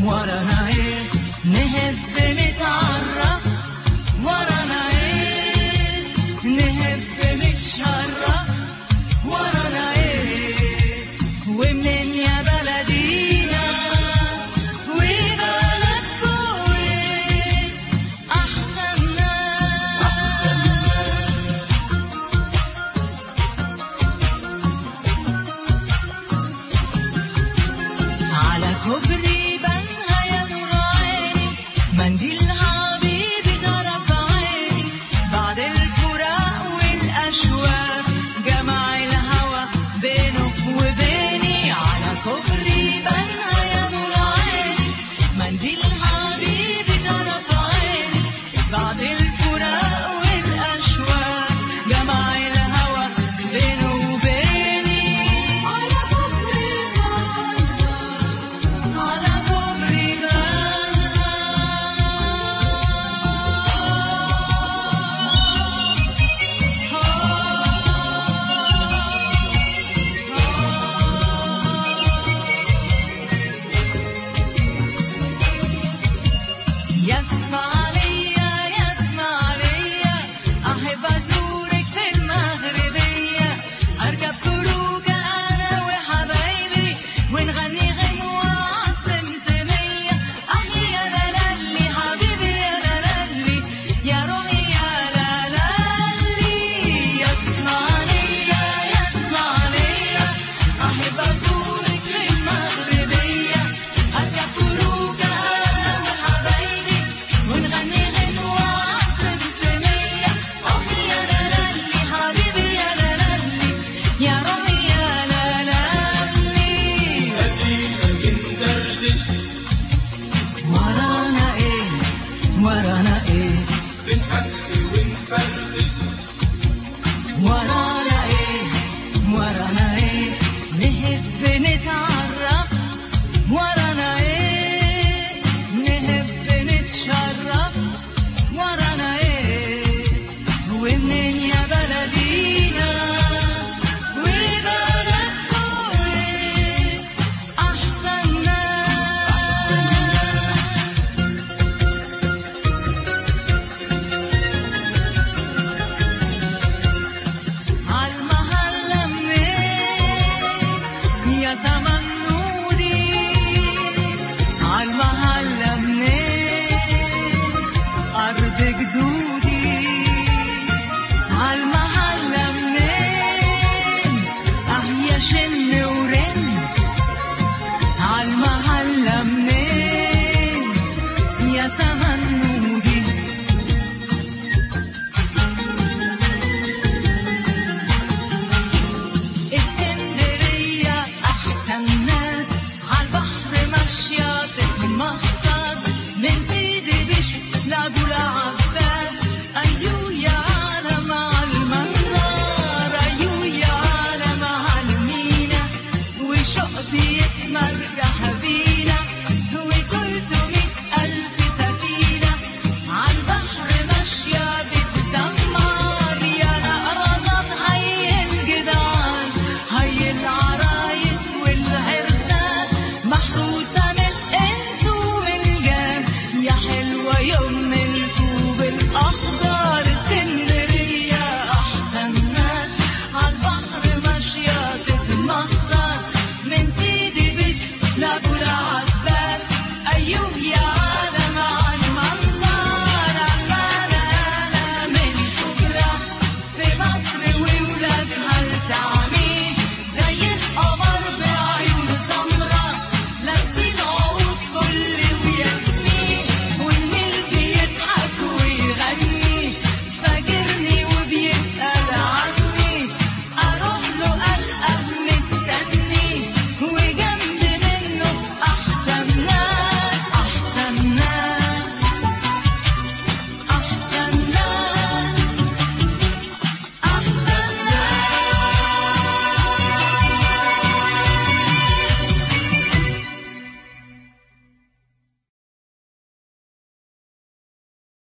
ورانا ايه نحب نتعرف، ورانا ايه نحب نتشرف، ورانا ايه ومنين يا بلدينا وبلدكوا ايه احسن ناس. على كوبري بنها يا نور عيني منديل حبيبي طرف عيني، بعد الفراق والاشواق جمع الهوى بينك وبيني. على كوبري بنها يا نور عيني منديل حبيبي طرف عيني، بعد الفراق والاشواق جمع الهوى بينه وبيني. على كوبري بنها، على كوبري بنها. يسمع ليا يسمع ليا أحب أزورك في المغربية، أركب فلوكة أنا وحبايبي ونغني غنوة عالسمسمية. أحي يا لالي حبيبي يا لالي يا روحي يا لالي. يسمع ليا يسمع ليا أحب أزورك في المغربية، أركب فلوكة أنا وحبايبي ونغني غنوة عالسمسمية. أحي يا لالي حبيبي يا لالي يا روحي يا لالي. ورانا ايه ورانا ايه بنحكي ونفرفش، ورانا ايه ورانا ايه نحب نتعرف، ورانا ايه نحب نتشرف، ورانا ايه ومنين يا بلدينا وبلدكوا ايه احسن ناس. عالمحلة منين يا زمن نودي، عالمحلة منين أرض جدودي، عالمحلة منين يا شم